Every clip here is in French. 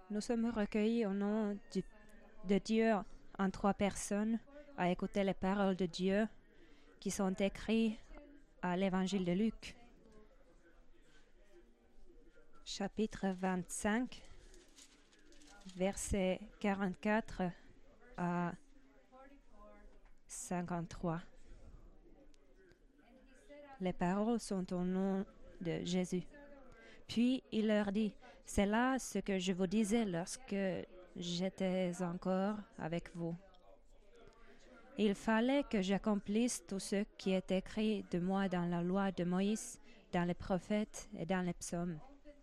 Nous sommes recueillis au nom de Dieu en trois personnes à écouter les paroles de Dieu qui sont écrites à l'Évangile de Luc, chapitre 25, versets 44 à 53. Les paroles sont au nom de Jésus. Puis il leur dit, « C'est là ce que je vous disais lorsque j'étais encore avec vous. Il fallait que j'accomplisse tout ce qui est écrit de moi dans la loi de Moïse, dans les prophètes et dans les psaumes. »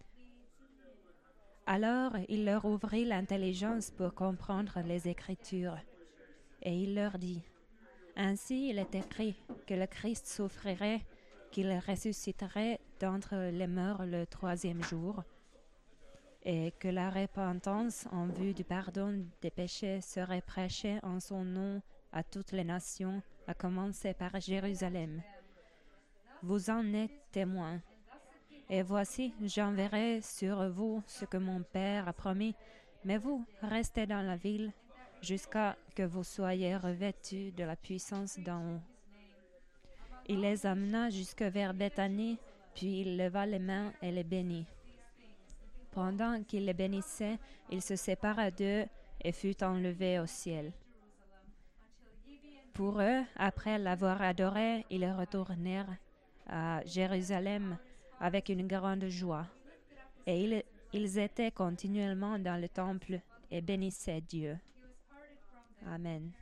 Alors il leur ouvrit l'intelligence pour comprendre les Écritures. Et il leur dit, « Ainsi il est écrit que le Christ souffrirait, qu'il ressusciterait d'entre les morts le troisième jour, et que la repentance en vue du pardon des péchés serait prêchée en son nom à toutes les nations, à commencer par Jérusalem. Vous en êtes témoins. Et voici, j'enverrai sur vous ce que mon Père a promis, mais vous, restez dans la ville jusqu'à que vous soyez revêtus de la puissance d'en haut. » Il les amena jusque vers Béthanie, puis il leva les mains et les bénit. Pendant qu'il les bénissait, il se sépara d'eux et fut enlevé au ciel. Pour eux, après l'avoir adoré, ils retournèrent à Jérusalem avec une grande joie. Et ils étaient continuellement dans le temple et bénissaient Dieu. Amen.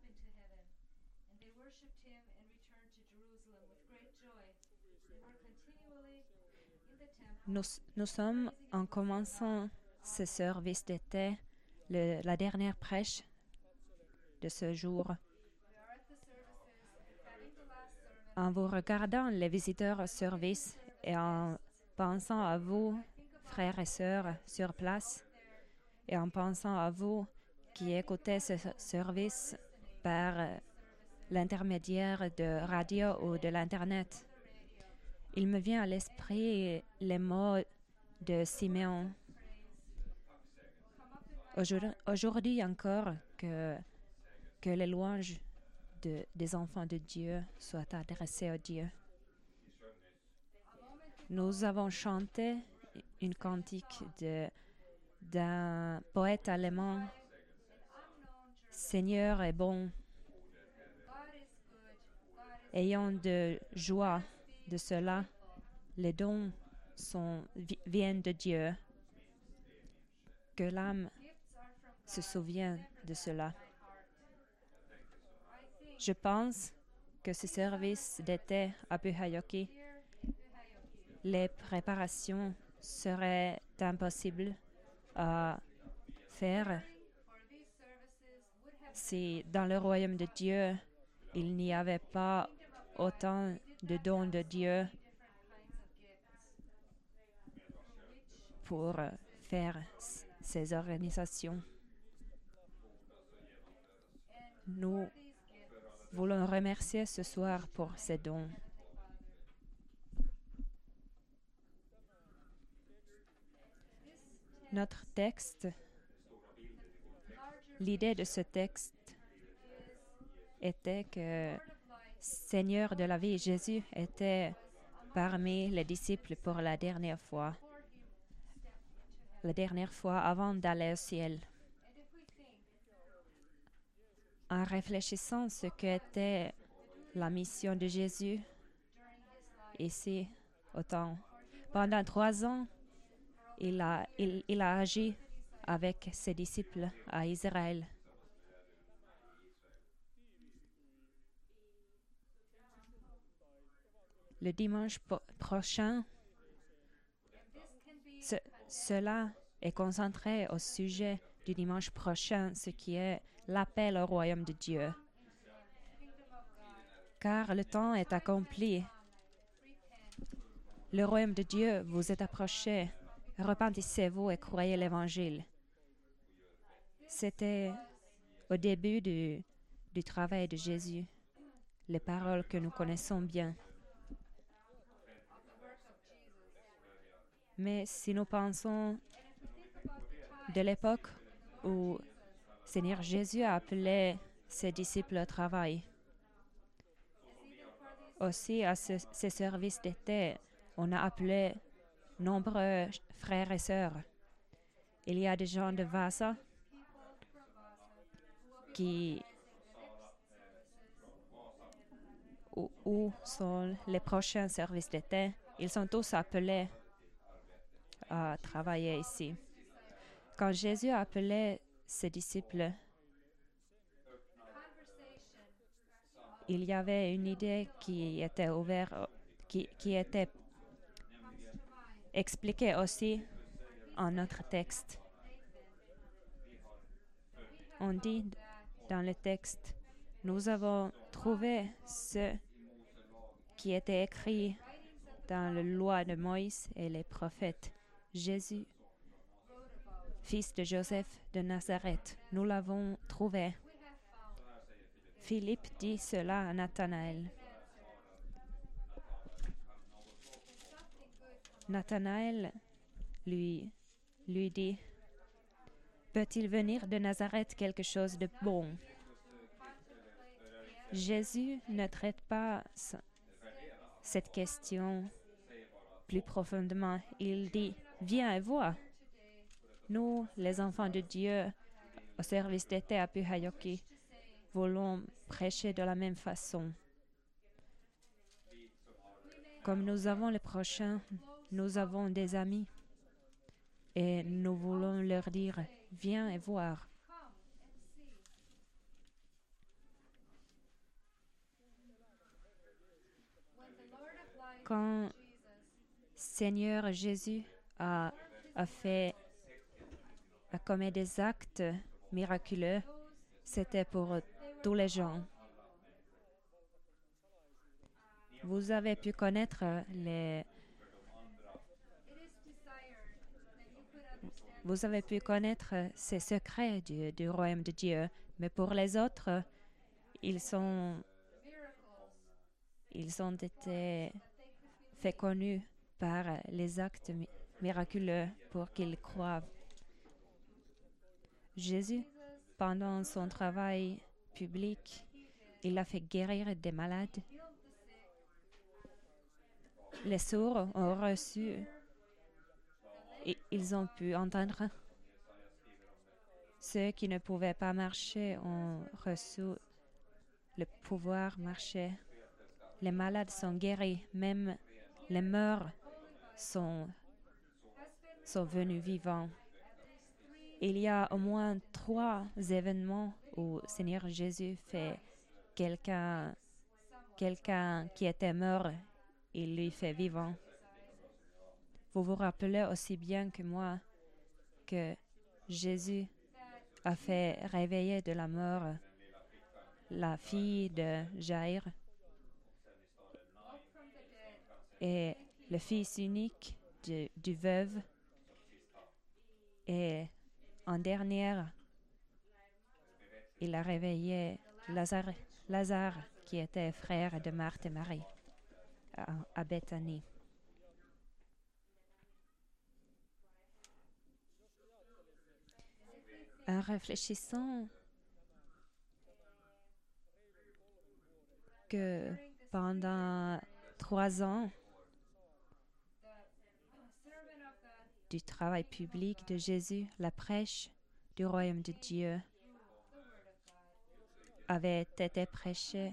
Nous sommes, en commençant ce service d'été, la dernière prêche de ce jour. En vous regardant les visiteurs au service et en pensant à vous, frères et sœurs, sur place, et en pensant à vous qui écoutez ce service par l'intermédiaire de radio ou de l'Internet, il me vient à l'esprit les mots de Siméon. Aujourd'hui encore, que les louanges des enfants de Dieu soient adressées à Dieu. Nous avons chanté une cantique d'un poète allemand. « Seigneur est bon. Ayant de joie de cela, les dons viennent de Dieu. Que l'âme se souvienne de cela. » Je pense que ce service d'été à Pyhäjoki, les préparations seraient impossibles à faire si dans le royaume de Dieu, il n'y avait pas autant de dons de Dieu pour faire ces organisations. Nous voulons remercier ce soir pour ces dons. Notre texte, l'idée de ce texte était que Seigneur de la vie, Jésus était parmi les disciples pour la dernière fois avant d'aller au ciel. En réfléchissant ce qu'était la mission de Jésus ici au temps, pendant 3 ans, il a agi avec ses disciples à Israël. Le dimanche prochain, cela est concentré au sujet du dimanche prochain, ce qui est l'appel au royaume de Dieu. Car le temps est accompli. Le royaume de Dieu vous est approché. Repentissez-vous et croyez l'Évangile. C'était au début du travail de Jésus, les paroles que nous connaissons bien. Mais si nous pensons de l'époque où Seigneur Jésus a appelé ses disciples au travail. Aussi, à ces services d'été, on a appelé nombreux frères et sœurs. Il y a des gens de Vasa qui où sont les prochains services d'été. Ils sont tous appelés à travailler ici. Quand Jésus a appelé ses disciples, il y avait une idée qui était ouverte, qui était expliquée aussi en notre texte. On dit dans le texte, nous avons trouvé ce qui était écrit dans la loi de Moïse et les prophètes. Jésus, fils de Joseph de Nazareth, nous l'avons trouvé. Philippe dit cela à Nathanaël. Nathanaël lui dit, peut-il venir de Nazareth quelque chose de bon? Jésus ne traite pas cette question plus profondément. Il dit, viens et vois. Nous, les enfants de Dieu, au service d'été à Pyhäjoki, voulons prêcher de la même façon. Comme nous avons les prochains, nous avons des amis. Et nous voulons leur dire, viens et voir. Quand Seigneur Jésus a commis des actes miraculeux, c'était pour tous les gens. Vous avez pu connaître ces secrets du royaume de Dieu, mais pour les autres, ils ont été faits connus par les actes miraculeux pour qu'ils croient. Jésus, pendant son travail public, il a fait guérir des malades. Les sourds ont reçu et ils ont pu entendre. Ceux qui ne pouvaient pas marcher ont reçu le pouvoir marcher. Les malades sont guéris, même les morts sont venus vivants. Il y a au moins 3 événements où Seigneur Jésus fait quelqu'un qui était mort, il lui fait vivant. Vous vous rappelez aussi bien que moi que Jésus a fait réveiller de la mort la fille de Jaïr et le fils unique du veuve. Et en dernière, il a réveillé Lazare qui était frère de Marthe et Marie à Béthanie. En réfléchissant que pendant 3 ans du travail public de Jésus, la prêche du royaume de Dieu avait été prêchée.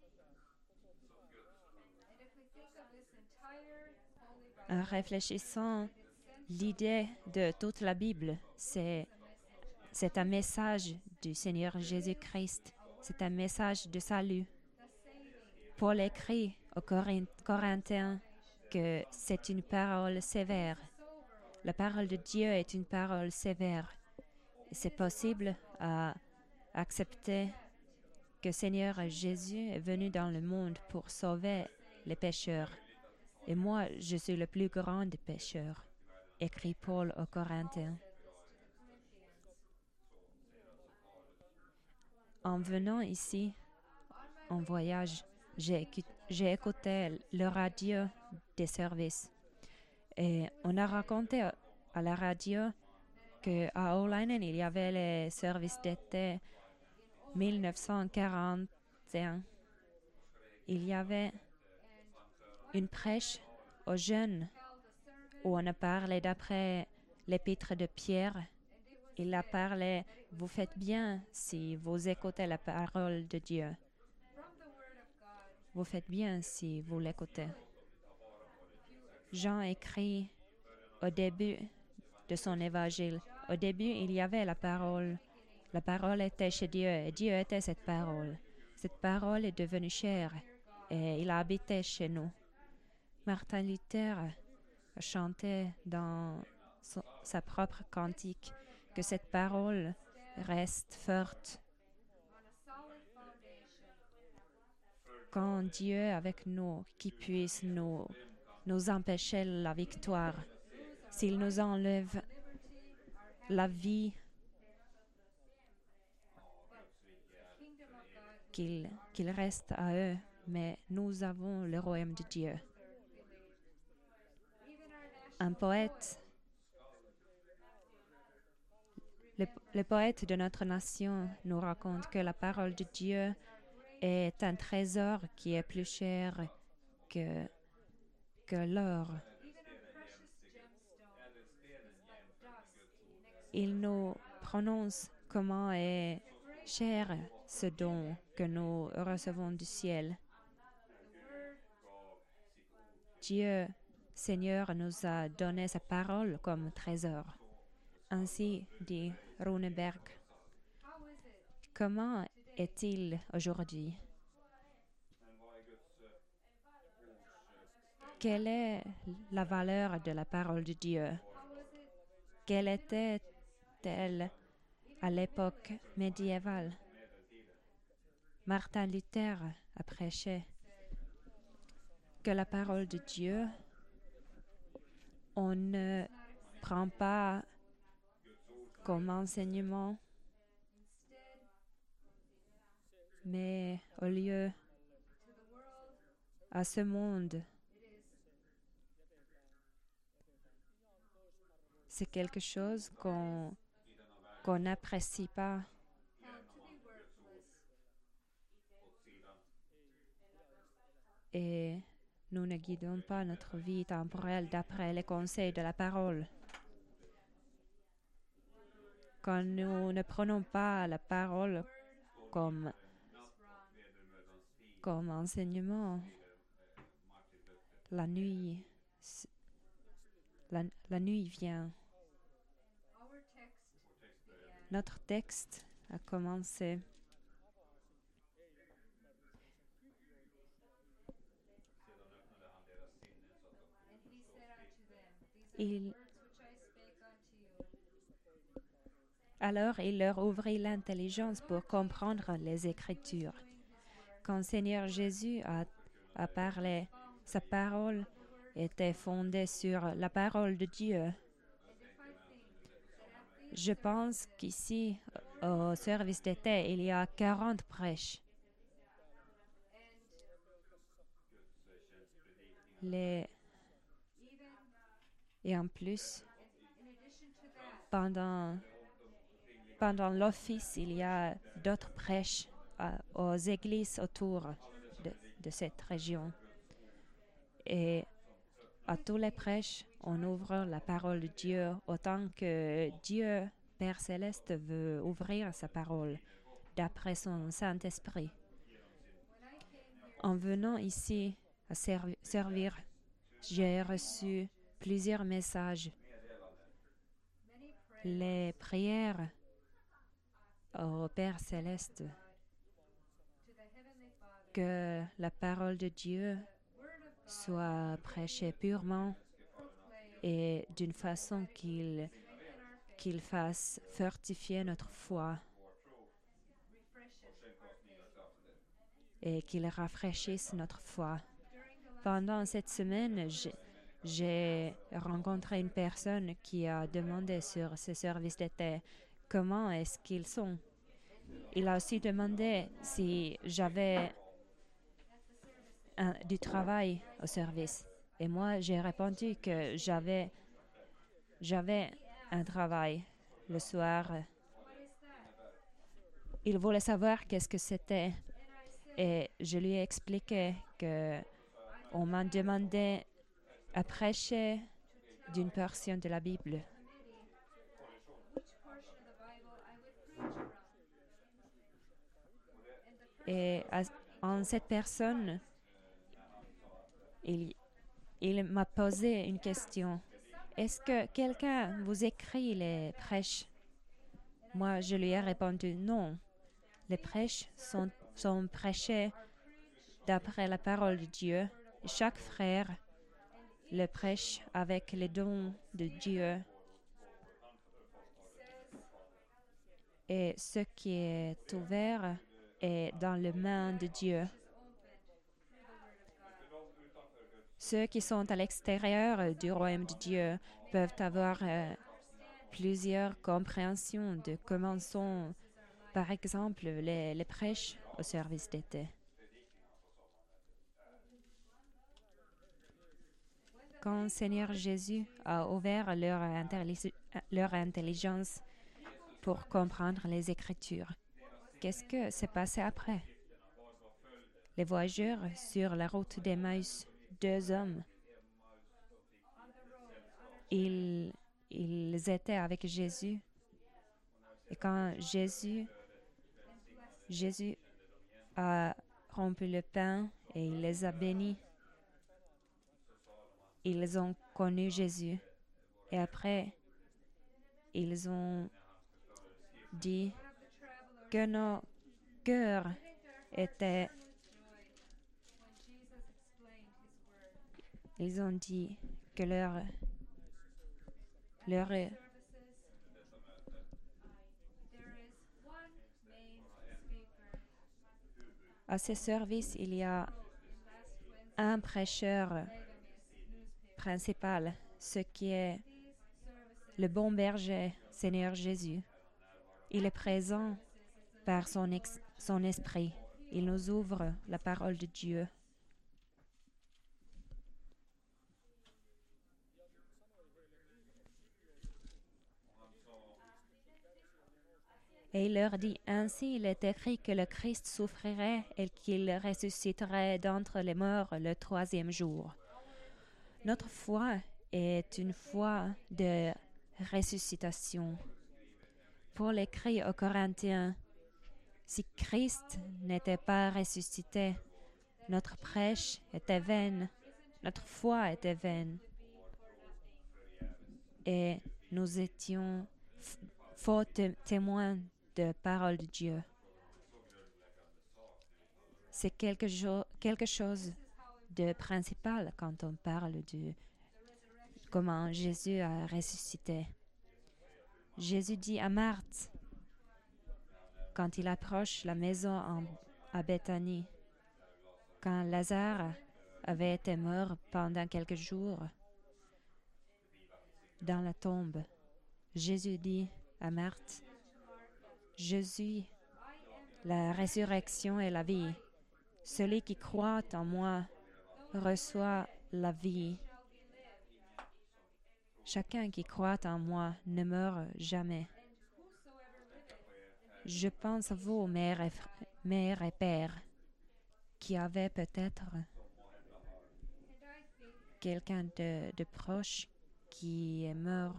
En réfléchissant, l'idée de toute la Bible, c'est un message du Seigneur Jésus-Christ. C'est un message de salut. Paul écrit aux Corinthiens que c'est une parole sévère. La parole de Dieu est une parole sévère. C'est possible à accepter que Seigneur Jésus est venu dans le monde pour sauver les pécheurs. Et moi, je suis le plus grand des pécheurs, écrit Paul aux Corinthiens. En venant ici, en voyage, j'ai écouté le radio des services. Et on a raconté à la radio qu'à Oulainen, il y avait les services d'été 1941. Il y avait une prêche aux jeunes où on a parlé d'après l'épître de Pierre. Il a parlé, vous faites bien si vous écoutez la parole de Dieu. Vous faites bien si vous l'écoutez. Jean écrit au début de son évangile. Au début, il y avait la parole. La parole était chez Dieu et Dieu était cette parole. Cette parole est devenue chair et il a habité chez nous. Martin Luther a chanté dans sa propre cantique que cette parole reste forte. Quand Dieu est avec nous, qui puisse nous empêcher la victoire. S'il nous enlève la vie, qu'il reste à eux, mais nous avons le royaume de Dieu. Un poète, le poète de notre nation nous raconte que la parole de Dieu est un trésor qui est plus cher que l'or. Il nous prononce comment est cher ce don que nous recevons du ciel. Dieu, Seigneur, nous a donné sa parole comme trésor. Ainsi dit Runeberg. Comment est-il aujourd'hui? Quelle est la valeur de la parole de Dieu? Quelle était-elle à l'époque médiévale? Martin Luther a prêché que la parole de Dieu, on ne prend pas comme enseignement, mais au lieu à ce monde, c'est quelque chose qu'on n'apprécie pas. Et nous ne guidons pas notre vie temporelle d'après les conseils de la parole. Quand nous ne prenons pas la parole comme enseignement, la nuit vient. Notre texte a commencé. Alors il leur ouvrit l'intelligence pour comprendre les Écritures. Quand Seigneur Jésus a parlé, sa parole était fondée sur la parole de Dieu. Je pense qu'ici, au service d'été, il y a 40 prêches. Et en plus, pendant l'office, il y a d'autres prêches aux églises autour de cette région. Et à tous les prêches, on ouvre la parole de Dieu autant que Dieu, Père Céleste, veut ouvrir sa parole d'après son Saint-Esprit. En venant ici à servir, j'ai reçu plusieurs messages. Les prières au Père Céleste, que la parole de Dieu soit prêchée purement et d'une façon qu'il fasse fortifier notre foi et qu'il rafraîchisse notre foi. Pendant cette semaine, j'ai rencontré une personne qui a demandé sur ce service d'été comment est-ce qu'ils sont. Il a aussi demandé si j'avais du travail au service. Et moi, j'ai répondu que j'avais un travail. le soir. Il voulait savoir qu'est-ce que c'était. Et je lui ai expliqué que on m'a demandé à prêcher d'une portion de la Bible. Et en cette personne, il, il m'a posé une question. Est-ce que quelqu'un vous écrit les prêches? Moi, je lui ai répondu non. Les prêches sont prêchés d'après la parole de Dieu. Chaque frère le prêche avec les dons de Dieu. Et ce qui est ouvert est dans les mains de Dieu. Ceux qui sont à l'extérieur du royaume de Dieu peuvent avoir plusieurs compréhensions de comment sont, par exemple, les prêches au service d'été. Quand Seigneur Jésus a ouvert leur intelligence pour comprendre les Écritures, qu'est-ce que s'est passé après? Les voyageurs sur la route d'Emmaüs, 2 hommes, ils étaient avec Jésus. Et quand Jésus a rompu le pain et il les a bénis, ils ont connu Jésus. Et après, ils ont dit que nos cœurs étaient... Ils ont dit que à ces services, il y a un prêcheur principal, ce qui est le bon berger, Seigneur Jésus. Il est présent par son esprit. Il nous ouvre la parole de Dieu. Et il leur dit, ainsi il est écrit que le Christ souffrirait et qu'il ressusciterait d'entre les morts le 3e jour. Notre foi est une foi de ressuscitation. Paul écrit aux Corinthiens, si Christ n'était pas ressuscité, notre prêche était vaine, notre foi était vaine. Et nous étions faux témoins de la parole de Dieu. C'est quelque chose de principal quand on parle de comment Jésus a ressuscité. Jésus dit à Marthe, quand il approche la maison à Béthanie, quand Lazare avait été mort pendant quelques jours dans la tombe, Jésus dit à Marthe, je suis la résurrection et la vie. Celui qui croit en moi reçoit la vie. Chacun qui croit en moi ne meurt jamais. Je pense à vous, mères et pères, qui avez peut-être quelqu'un de proche qui est mort.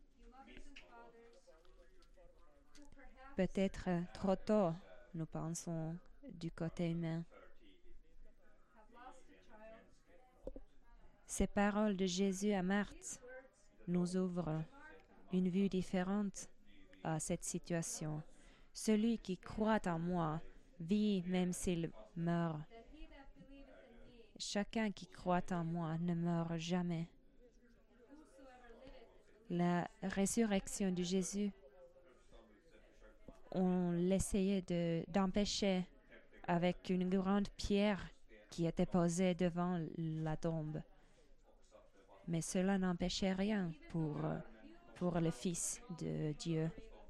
Peut-être trop tôt, nous pensons du côté humain. Ces paroles de Jésus à Marthe nous ouvrent une vue différente à cette situation. Celui qui croit en moi vit même s'il meurt. Chacun qui croit en moi ne meurt jamais. La résurrection de Jésus, on l'essayait d'empêcher avec une grande pierre qui était posée devant la tombe. Mais cela n'empêchait rien pour le Fils de Dieu.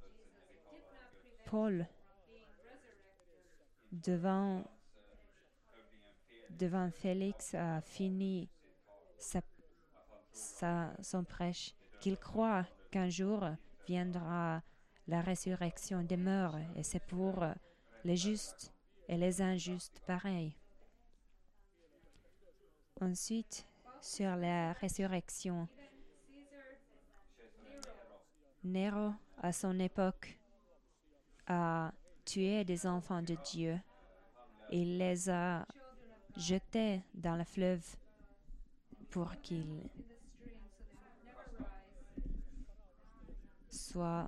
Paul, devant Félix, a fini son prêche, qu'il croit qu'un jour viendra la résurrection des morts, et c'est pour les justes et les injustes pareil. Ensuite, sur la résurrection, Néron, à son époque, a tué des enfants de Dieu. Il les a jetés dans le fleuve pour qu'ils soient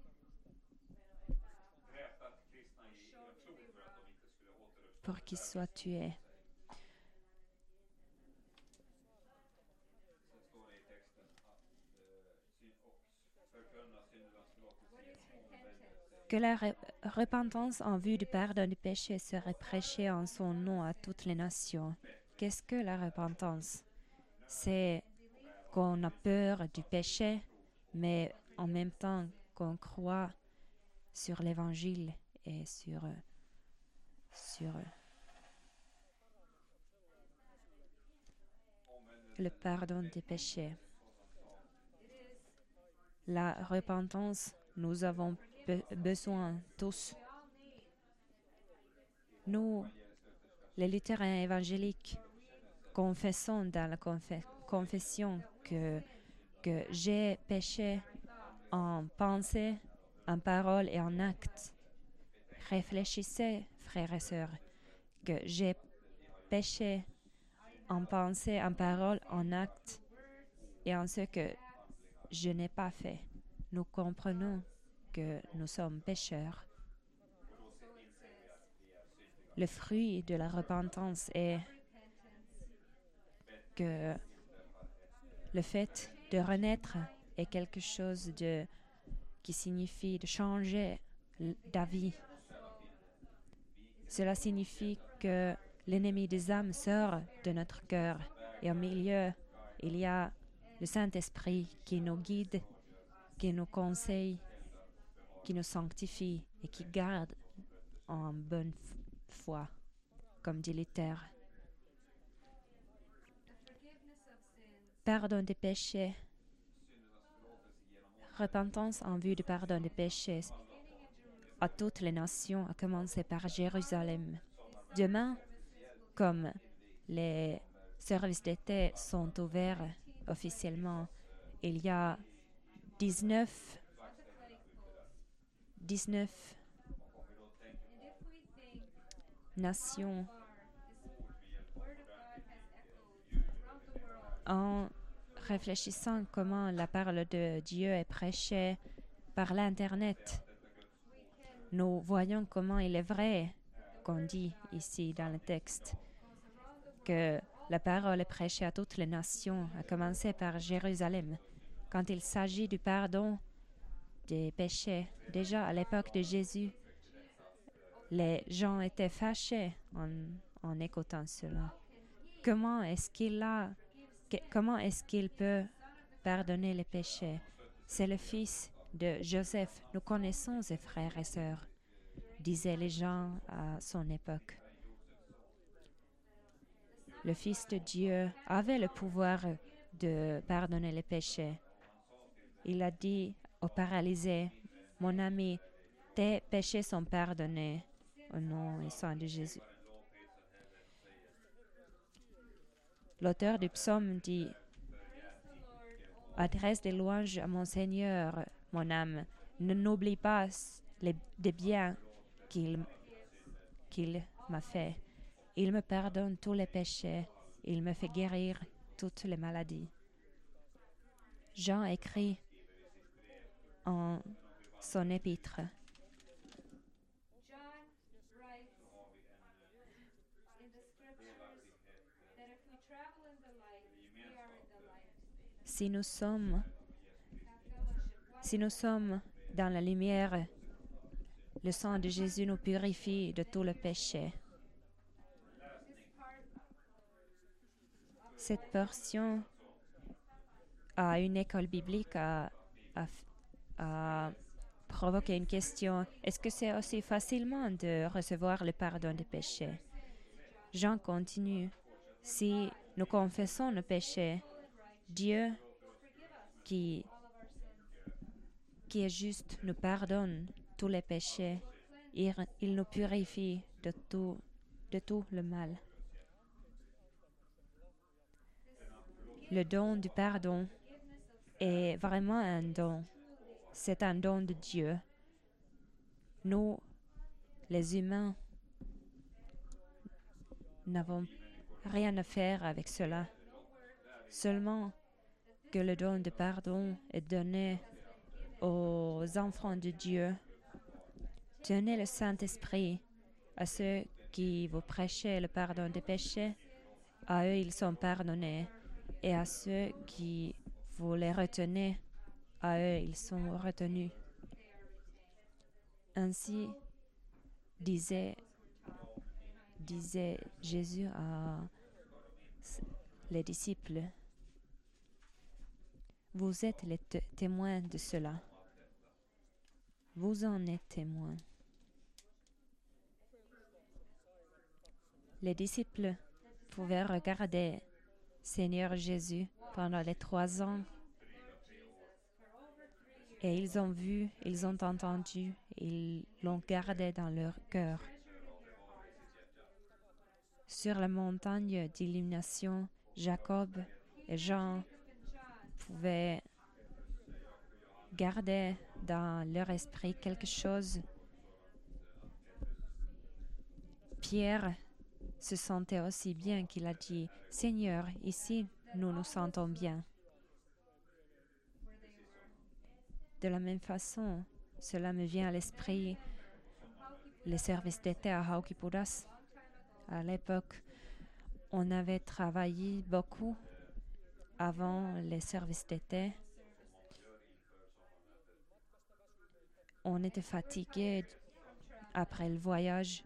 tués. Que la repentance en vue du pardon du péché serait prêchée en son nom à toutes les nations. Qu'est-ce que la repentance? C'est qu'on a peur du péché, mais en même temps qu'on croit sur l'Évangile et sur le pardon des péchés. La repentance, nous avons besoin tous. Nous, les luthériens évangéliques, confessons dans la confession que j'ai péché en pensée, en parole et en acte. Réfléchissez, frères et sœurs, que j'ai péché en pensée, en parole, en acte et en ce que je n'ai pas fait. Nous comprenons que nous sommes pécheurs. Le fruit de la repentance est que le fait de renaître est quelque chose qui signifie de changer d'avis. Cela signifie que l'ennemi des âmes sort de notre cœur et au milieu, il y a le Saint-Esprit qui nous guide, qui nous conseille, qui nous sanctifie et qui garde en bonne foi, comme dit Luther. Pardon des péchés. Repentance en vue du pardon des péchés à toutes les nations, à commencer par Jérusalem. Demain, comme les services d'été sont ouverts officiellement, il y a 19 nations. En réfléchissant comment la parole de Dieu est prêchée par l'Internet, nous voyons comment il est vrai qu'on dit ici dans le texte que la parole est prêchée à toutes les nations, à commencer par Jérusalem. Quand il s'agit du pardon des péchés, déjà à l'époque de Jésus, les gens étaient fâchés en écoutant cela. Comment est-ce qu'il peut pardonner les péchés? C'est le fils de Joseph. Nous connaissons ses frères et sœurs, disaient les gens à son époque. Le Fils de Dieu avait le pouvoir de pardonner les péchés. Il a dit au paralysé, « Mon ami, tes péchés sont pardonnés au nom et sang de Jésus. » L'auteur du psaume dit, « Adresse des louanges à mon Seigneur, mon âme. Ne n'oublie pas des biens qu'il m'a fait. Il me pardonne tous les péchés. Il me fait guérir toutes les maladies. » Jean écrit en son épître. Si nous sommes dans la lumière, le sang de Jésus nous purifie de tout le péché. Cette portion à une école biblique a provoqué une question. Est-ce que c'est aussi facilement de recevoir le pardon des péchés? Jean continue. Si nous confessons nos péchés, Dieu qui qui est juste nous pardonne tous les péchés. Il nous purifie de tout le mal. Le don du pardon est vraiment un don. C'est un don de Dieu. Nous, les humains, n'avons rien à faire avec cela. Seulement que le don de pardon est donné aux enfants de Dieu. Tenez le Saint-Esprit à ceux qui vous prêchez le pardon des péchés. À eux, ils sont pardonnés. Et à ceux qui vous les retenez, à eux, ils sont retenus. Ainsi, disait Jésus à les disciples. Vous êtes les témoins de cela. Vous en êtes témoins. Les disciples pouvaient regarder Seigneur Jésus pendant les 3 ans. Et ils ont vu, ils ont entendu, ils l'ont gardé dans leur cœur. Sur la montagne d'illumination, Jacob et Jean pouvaient garder dans leur esprit quelque chose. Pierre se sentait aussi bien qu'il a dit, « Seigneur, ici, nous nous sentons bien. » De la même façon, cela me vient à l'esprit, les services d'été à Haukipudas. À l'époque, on avait travaillé beaucoup avant les services d'été. On était fatigués après le voyage.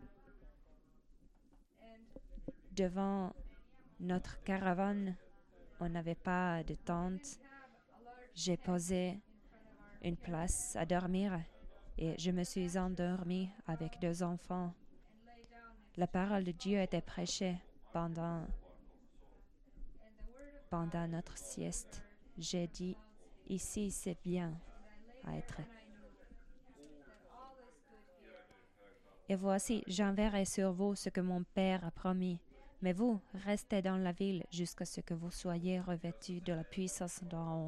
Devant notre caravane, on n'avait pas de tente. J'ai posé une place à dormir et je me suis endormie avec 2 enfants. La parole de Dieu était prêchée pendant notre sieste. J'ai dit, ici c'est bien à être. Et voici, j'enverrai sur vous ce que mon Père a promis. Mais vous, restez dans la ville jusqu'à ce que vous soyez revêtus de la puissance d'en haut.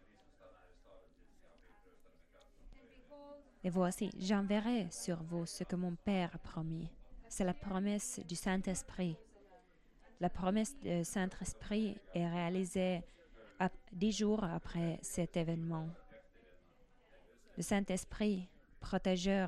Et voici, j'enverrai sur vous ce que mon Père a promis. C'est la promesse du Saint-Esprit. La promesse du Saint-Esprit est réalisée 10 jours après cet événement. Le Saint-Esprit, protégeur,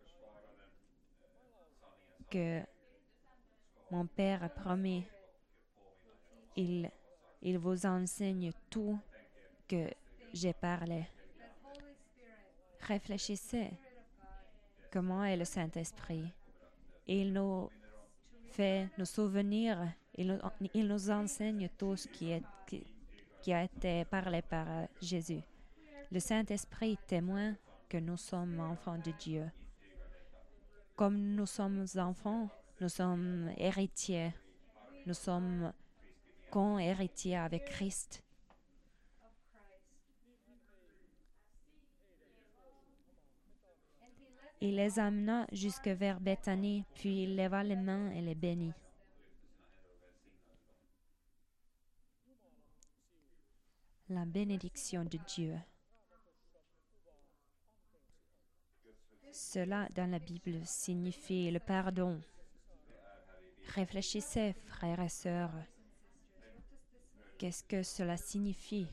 que mon Père a promis, il vous enseigne tout que j'ai parlé. Réfléchissez, comment est le Saint-Esprit? Il nous fait nous souvenir, il nous enseigne tout ce qui a été parlé par Jésus. Le Saint-Esprit témoigne que nous sommes enfants de Dieu. Comme nous sommes enfants, nous sommes héritiers. Nous sommes co-héritiers avec Christ. Il les amena jusque vers Béthanie, puis il leva les mains et les bénit. La bénédiction de Dieu. Cela dans la Bible signifie le pardon. Réfléchissez, frères et sœurs. Qu'est-ce que cela signifie?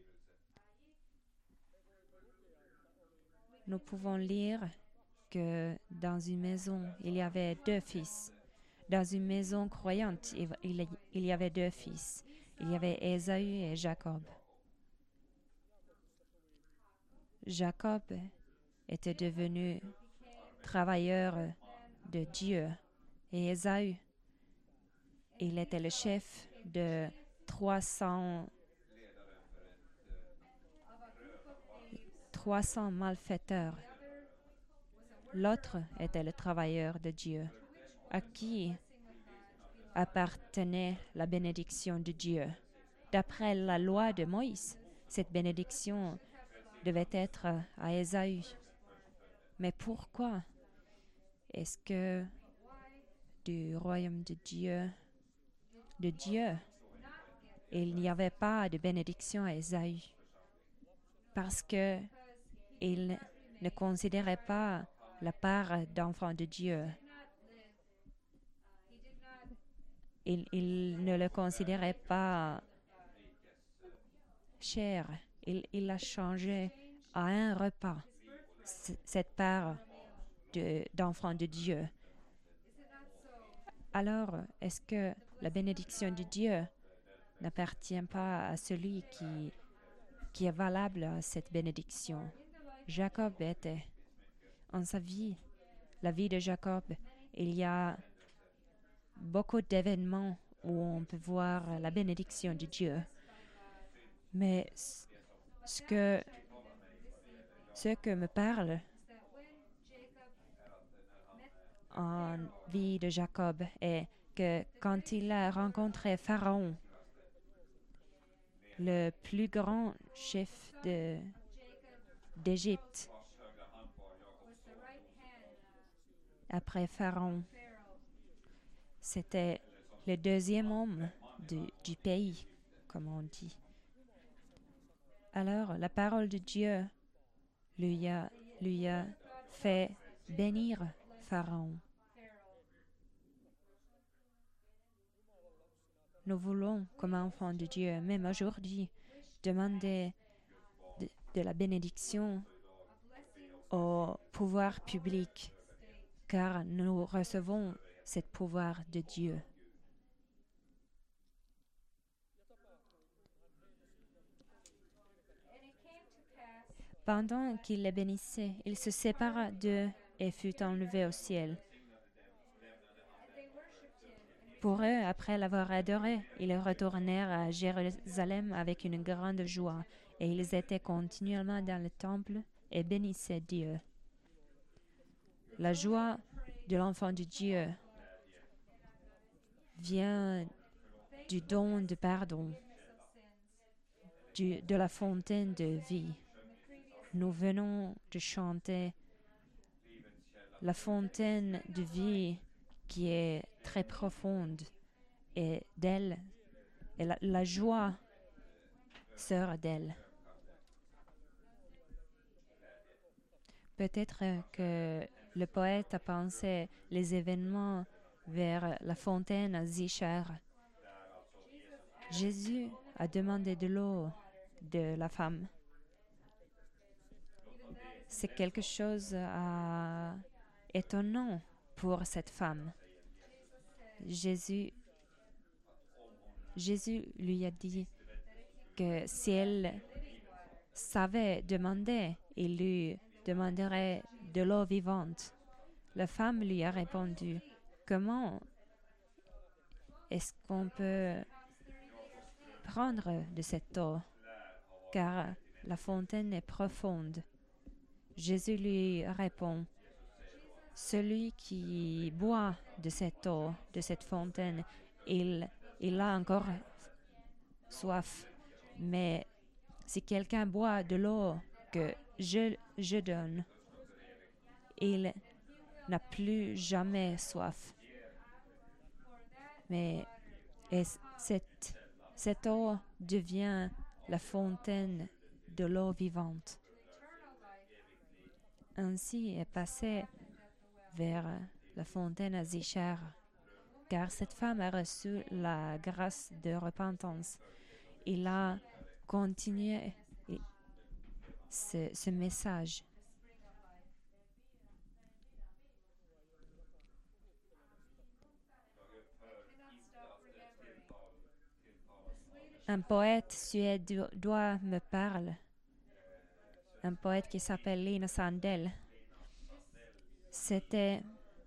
Nous pouvons lire que dans une maison, il y avait 2 fils. Dans une maison croyante, il y avait 2 fils. Il y avait Ésaü et Jacob. Jacob était devenu travailleur de Dieu. Et Ésaü, il était le chef de 300 malfaiteurs. L'autre était le travailleur de Dieu, à qui appartenait la bénédiction de Dieu. D'après la loi de Moïse, cette bénédiction devait être à Ésaü. Mais pourquoi est-ce que du royaume de Dieu, il n'y avait pas de bénédiction à Ésaü? Parce que il ne considérait pas la part d'enfant de Dieu. Il ne le considérait pas cher. Il a changé à un repas cette part d'enfant de Dieu. Alors, est-ce que la bénédiction de Dieu n'appartient pas à celui qui est valable à cette bénédiction? Jacob était, en sa vie, la vie de Jacob, il y a beaucoup d'événements où on peut voir la bénédiction de Dieu. Mais ce que me parle en vie de Jacob est que quand il a rencontré Pharaon, le plus grand chef d'Égypte, après Pharaon, c'était le deuxième homme du pays, comme on dit. Alors, la parole de Dieu lui a fait bénir Pharaon. Nous voulons, comme enfants de Dieu, même aujourd'hui, demander de la bénédiction au pouvoir public, car nous recevons ce pouvoir de Dieu. Pendant qu'il les bénissait, il se sépara d'eux et fut enlevé au ciel. Pour eux, après l'avoir adoré, ils retournèrent à Jérusalem avec une grande joie, et ils étaient continuellement dans le temple et bénissaient Dieu. La joie de l'enfant de Dieu vient du don de pardon, de la fontaine de vie. Nous venons de chanter la fontaine de vie qui est très profonde et d'elle, et la joie sort d'elle. Peut-être que le poète a pensé les événements vers la fontaine à Zichar. Jésus a demandé de l'eau de la femme. C'est quelque chose d'étonnant pour cette femme. Jésus lui a dit que si elle savait demander, il lui demanderait de l'eau vivante. La femme lui a répondu, comment est-ce qu'on peut prendre de cette eau, car la fontaine est profonde? Jésus lui répond, celui qui boit de cette eau, de cette fontaine, il a encore soif. Mais si quelqu'un boit de l'eau que je donne, il n'a plus jamais soif. Mais cette eau devient la fontaine de l'eau vivante. Ainsi est passé vers la fontaine à Zichar, car cette femme a reçu la grâce de repentance. Il a continué ce message. Un poète suédois me parle, un poète qui s'appelle Lina Sandell. C'était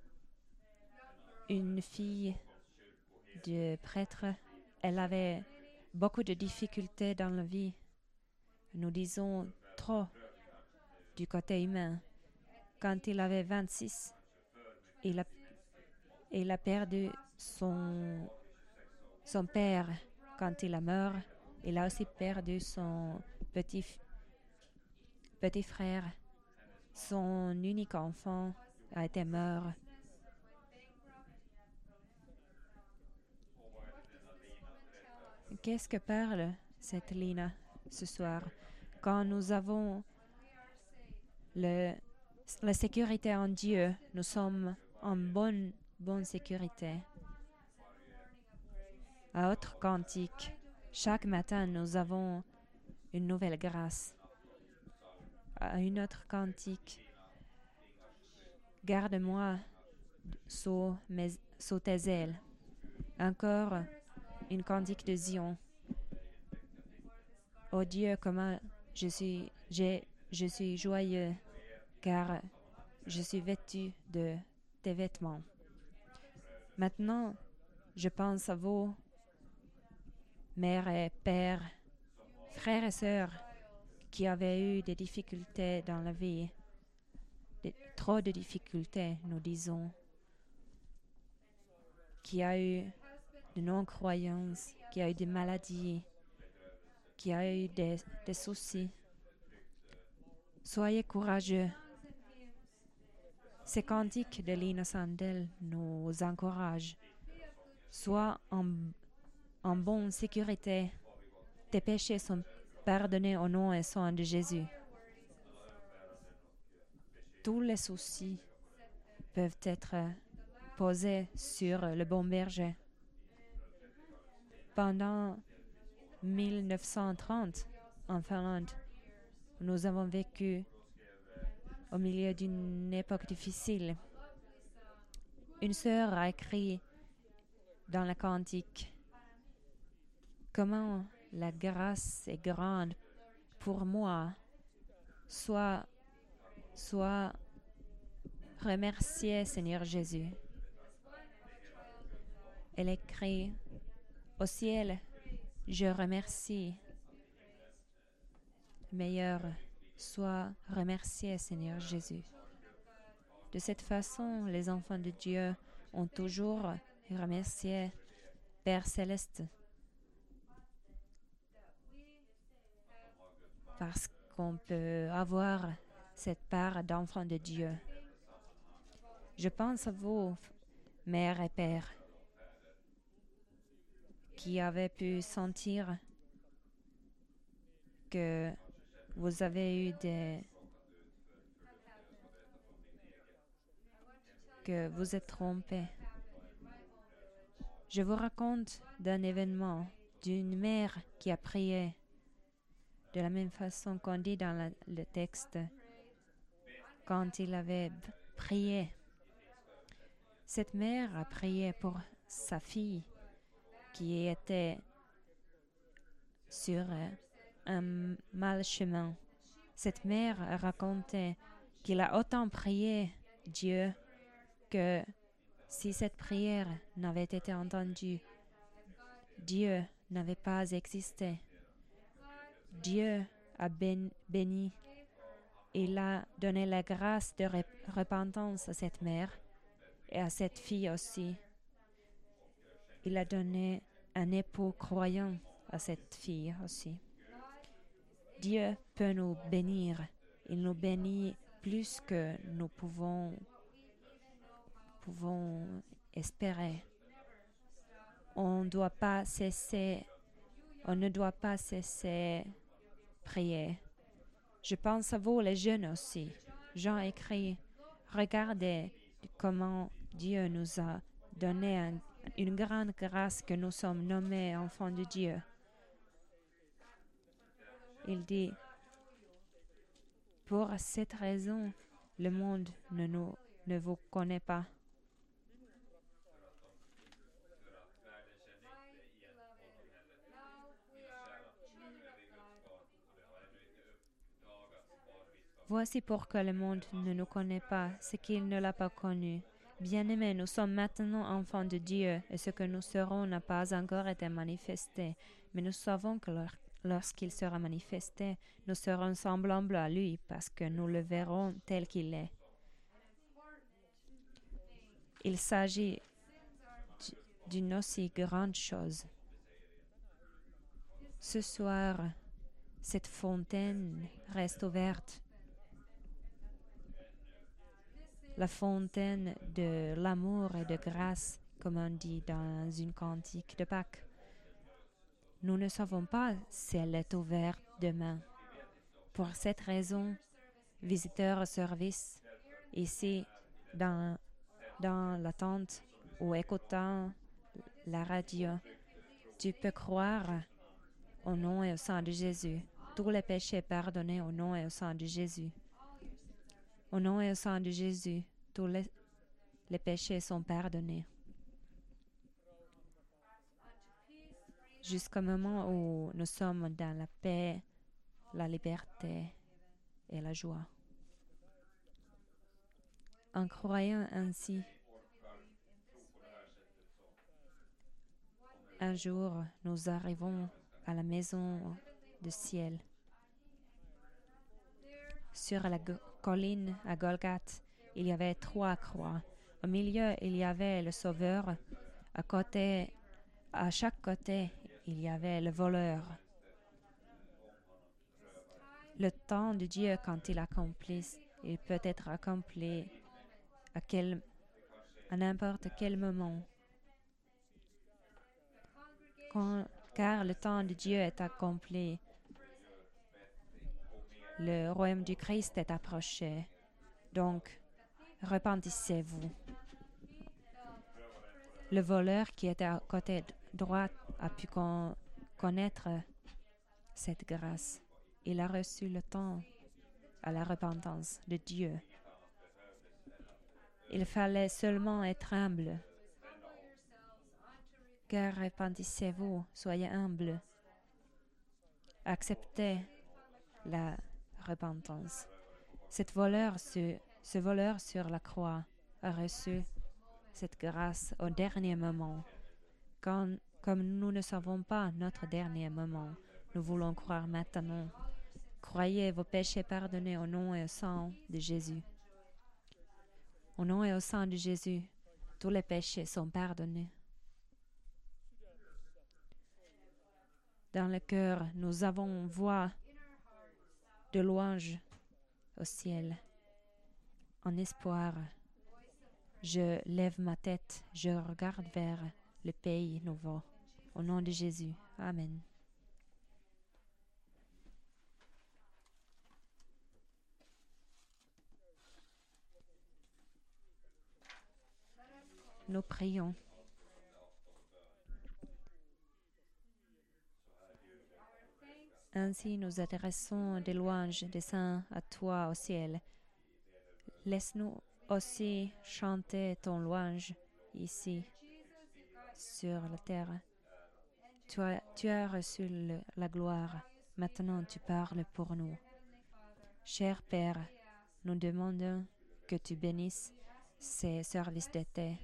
une fille de prêtre. Elle avait beaucoup de difficultés dans la vie. Nous disons trop du côté humain. Quand il avait 26, il a perdu son père. Quand il a mort, il a aussi perdu son petit frère, son unique enfant, a été mort. Qu'est-ce que parle cette Lina ce soir? Quand nous avons la sécurité en Dieu, nous sommes en bonne sécurité. À autre cantique, chaque matin, nous avons une nouvelle grâce. À une autre cantique, garde-moi sous tes ailes. Encore une cantique de Zion. Oh Dieu, comment je suis joyeux, car je suis vêtu de tes vêtements. Maintenant, je pense à vous, mères et pères, frères et sœurs, qui avaient eu des difficultés dans la vie, trop de difficultés, nous disons, qui a eu de non-croyances, qui a eu des maladies, qui a eu des soucis. Soyez courageux. Ces cantiques de Lina Sandel nous encouragent. Sois en bonne sécurité. Tes péchés sont pardonnés au nom et sang de Jésus. Tous les soucis peuvent être posés sur le bon berger. Pendant 1930, en Finlande, nous avons vécu au milieu d'une époque difficile. Une sœur a écrit dans la cantique « Comment la grâce est grande pour moi, sois remercié Seigneur Jésus. » Elle écrit « Au ciel, je remercie. Meilleur, sois remercié Seigneur Jésus. » De cette façon, les enfants de Dieu ont toujours remercié Père Céleste, parce qu'on peut avoir cette part d'enfant de Dieu. Je pense à vous, mères et pères, qui avez pu sentir que vous avez eu que vous êtes trompés. Je vous raconte d'un événement d'une mère qui a prié de la même façon qu'on dit dans le texte quand il avait prié. Cette mère a prié pour sa fille qui était sur un mal chemin. Cette mère a raconté qu'il a autant prié Dieu que si cette prière n'avait été entendue, Dieu n'avait pas existé. Dieu a béni. Il a donné la grâce de repentance à cette mère et à cette fille aussi. Il a donné un époux croyant à cette fille aussi. Dieu peut nous bénir. Il nous bénit plus que nous pouvons espérer. On ne doit pas cesser prier. Je pense à vous, les jeunes aussi. Jean écrit, regardez comment Dieu nous a donné une grande grâce que nous sommes nommés enfants de Dieu. Il dit, pour cette raison, le monde ne vous connaît pas. Voici pourquoi le monde ne nous connaît pas, c'est qu'il ne l'a pas connu. Bien-aimés, nous sommes maintenant enfants de Dieu, et ce que nous serons n'a pas encore été manifesté. Mais nous savons que lorsqu'il sera manifesté, nous serons semblables à lui, parce que nous le verrons tel qu'il est. Il s'agit d'une aussi grande chose. Ce soir, cette fontaine reste ouverte la fontaine de l'amour et de grâce, comme on dit dans une cantique de Pâques. Nous ne savons pas si elle est ouverte demain. Pour cette raison, visiteur au service, ici dans l'attente ou écoutant la radio, tu peux croire au nom et au sang de Jésus. Tous les péchés pardonnés au nom et au sang de Jésus. Au nom et au sang de Jésus, tous les péchés sont pardonnés. Jusqu'au moment où nous sommes dans la paix, la liberté et la joie. En croyant ainsi, un jour, nous arrivons à la maison du ciel. Sur la colline à Golgoth, il y avait 3 croix. Au milieu, il y avait le Sauveur. À chaque côté, il y avait le voleur. Le temps de Dieu, quand il accomplit, il peut être accompli à n'importe quel moment. Car le temps de Dieu est accompli. Le royaume du Christ est approché. Donc, repentissez-vous. Le voleur qui était à côté droit a pu connaître cette grâce. Il a reçu le temps à la repentance de Dieu. Il fallait seulement être humble. Car repentissez-vous, soyez humble. Acceptez la repentance. Ce voleur sur la croix a reçu cette grâce au dernier moment. Comme nous ne savons pas notre dernier moment, nous voulons croire maintenant. Croyez vos péchés pardonnés au nom et au sang de Jésus. Au nom et au sang de Jésus, tous les péchés sont pardonnés. Dans le cœur, nous avons voix de louange au ciel. En espoir, je lève ma tête, je regarde vers le pays nouveau. Au nom de Jésus. Amen. Nous prions. Ainsi nous adressons des louanges des saints à toi au ciel. Laisse-nous aussi chanter ton louange ici, sur la terre. Tu as reçu la gloire. Maintenant tu parles pour nous. Cher Père, nous demandons que tu bénisses ces services d'été.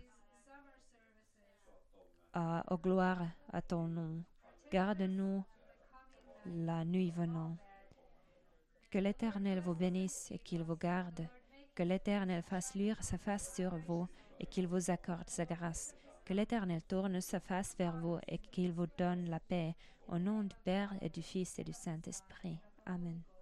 Aux gloire à ton nom. Garde-nous la nuit venant. Que l'Éternel vous bénisse et qu'il vous garde. Que l'Éternel fasse luire sa face sur vous et qu'il vous accorde sa grâce. Que l'Éternel tourne sa face vers vous et qu'il vous donne la paix. Au nom du Père et du Fils et du Saint-Esprit. Amen.